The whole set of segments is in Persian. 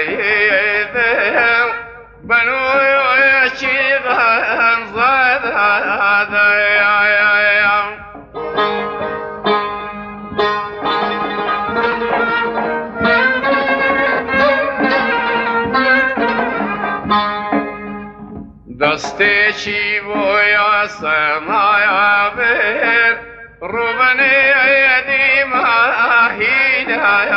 دستشی ویا سمایا بر روبنی یدی ماهی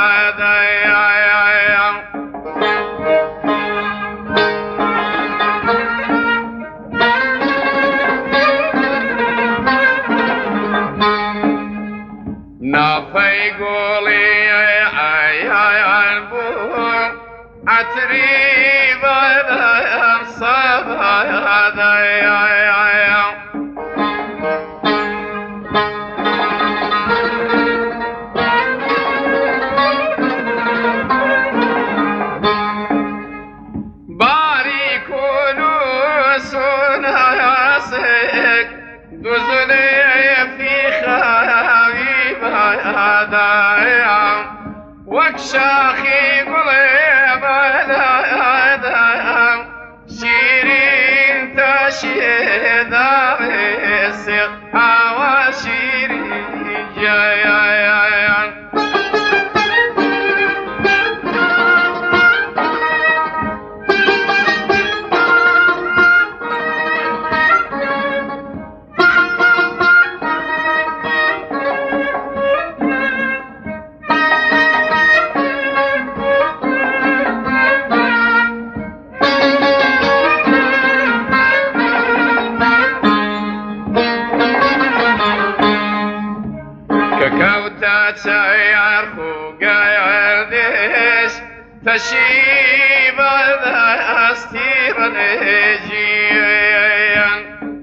نافی گولی عیان بور عطری بدم صبا باری کنو سناسک دوزنی فی خواهی بادایم وک شاخی گلی بادایم شیرین تا شیدار سیخ هوا شیرین جایان سيعرفوا قاعدش تشيب أستير نجيان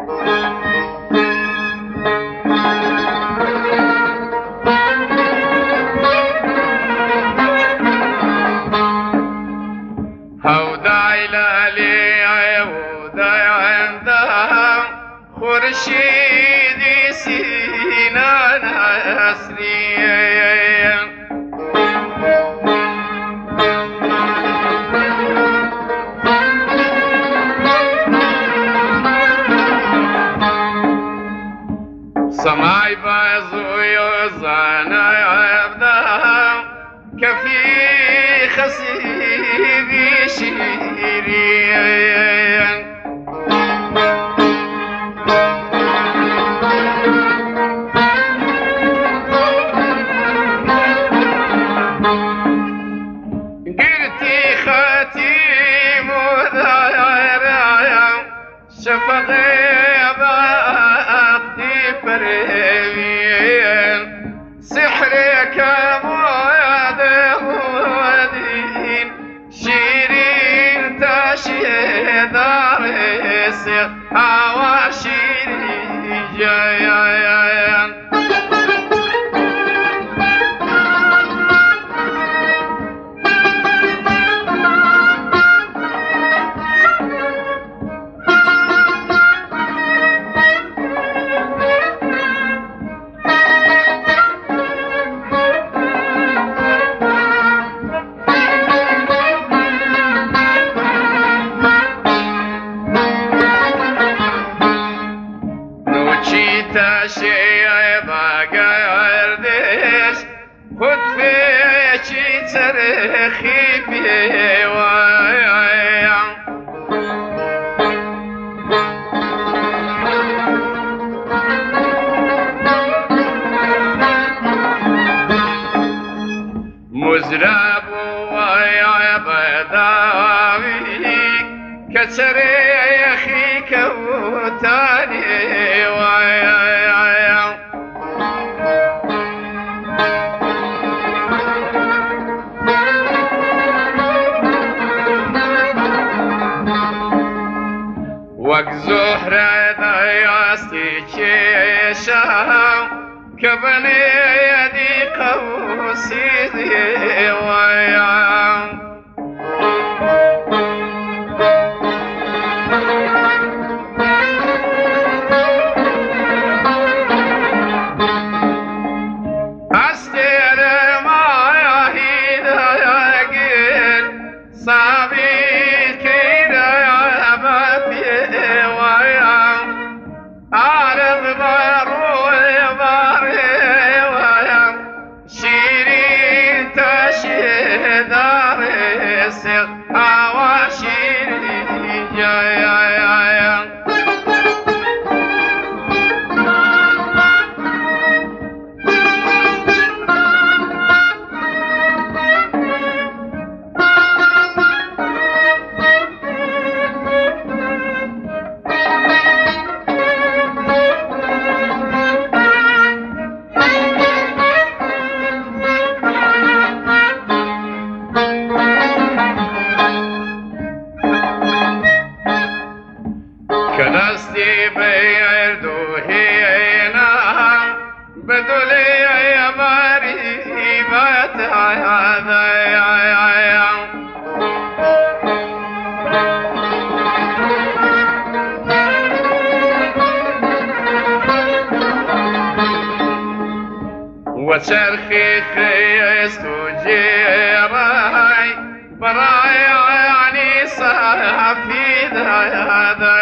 هو داعي لالي وداعي عندها خرشيدي سينان أسري سماي بازو يوزانا عبدا كفي خسيبي شيرين قلتي خاتيم ودايرا شفقي سحرك مودين شيرين تاشي دار السيخ هوا شيرين جايان شيء باقردش خد فيشي ترخي بيوايا مزراب ويا بداوي كترخي كوتاني وك زهرة ضياستي كيشا كبني يدي قوسي ويا أستير ما يهيد يقل عواشير جايا كنستي بيردو هينا بدولي يا مريبات هذا وشرخي خيستو جيراي براي يعني صافي هذا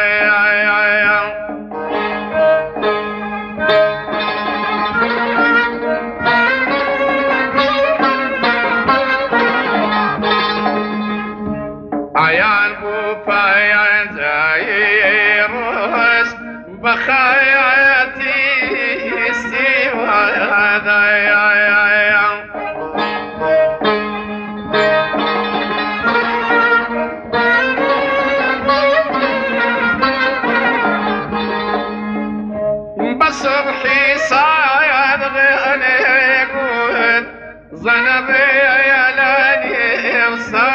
عيان بوبايان جايروس بخياتي استوى هذا بصبحي صايد غني قود ظنبي يا لاني